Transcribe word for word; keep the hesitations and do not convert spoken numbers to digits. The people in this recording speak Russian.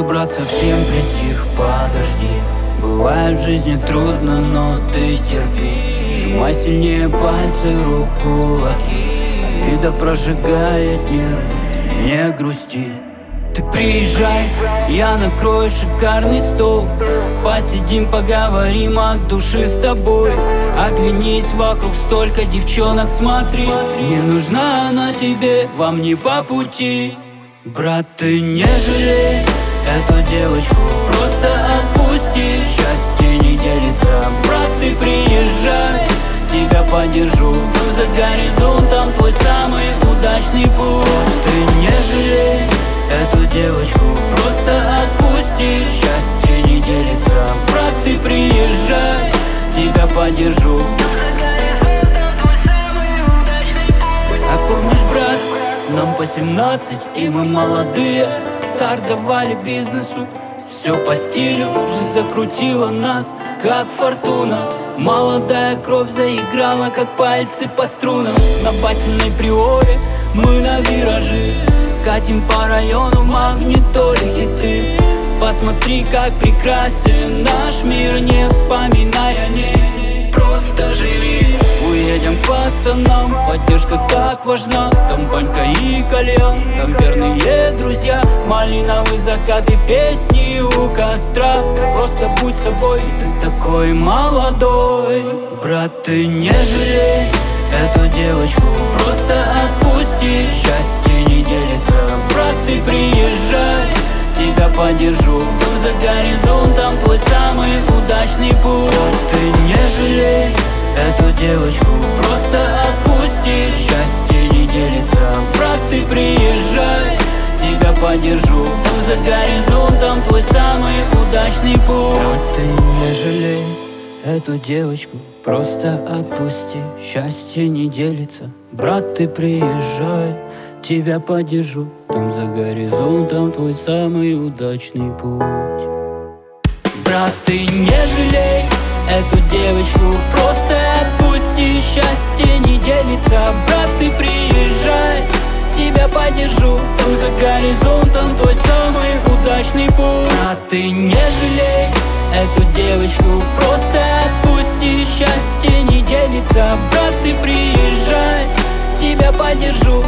брат, совсем притих, подожди. Бывает в жизни трудно, но ты терпи. Сжимай сильнее пальцы, рук, кулаки. Обида прожигает нервы, не грусти. Ты приезжай, я накрою шикарный стол. Посидим, поговорим от души с тобой. Оглянись вокруг, столько девчонок, смотри. Не нужна она тебе, вам не по пути. Брат, ты не жалей эту девочку, просто отпусти. Счастье не делится, брат, ты приезжай, тебя поддержу. Там за горизонтом твой самый удачный путь. Ты не жалей эту девочку, просто отпусти. Счастье не делится, брат, ты приезжай, тебя поддержу. А помнишь, брат, нам по семнадцать, и мы молодые. Старт давали бизнесу, все по стилю. Жизнь закрутила нас, как фортуна. Молодая кровь заиграла, как пальцы по струнам. На Батиной Приоре мы на виражи катим по району в магнитоле хиты. Посмотри, как прекрасен наш мир, не вспоминай о ней, просто живи. Уедем к пацанам, поддержка так важна. Там банька и кальян, там верные друзья. Малиновый закат и песни у костра. Просто будь собой, ты такой молодой. Брат, ты не жалей эту девочку, просто отпусти. Счастье не делится, брат, ты приезжай, тебя поддержу. Там за горизонтом твой самый удачный путь. Ты не жалей эту девочку, просто отпусти. Счастье не делится, брат, ты приезжай, тебя поддержу. Там за горизонтом твой самый удачный путь. Брат, ты не жалей эту девочку, просто отпусти. Счастье не делится, брат, ты приезжай, тебя поддержу. Там за горизонтом твой самый удачный путь. Брат, ты не жалей эту девочку, просто отпусти. Счастье не делится, брат, ты приезжай, тебя поддержу. Там за горизонтом твой самый удачный путь. Брат, ты не жалей эту девочку, просто отпусти. Счастье не делится, брат, ты приезжай, тебя поддержу.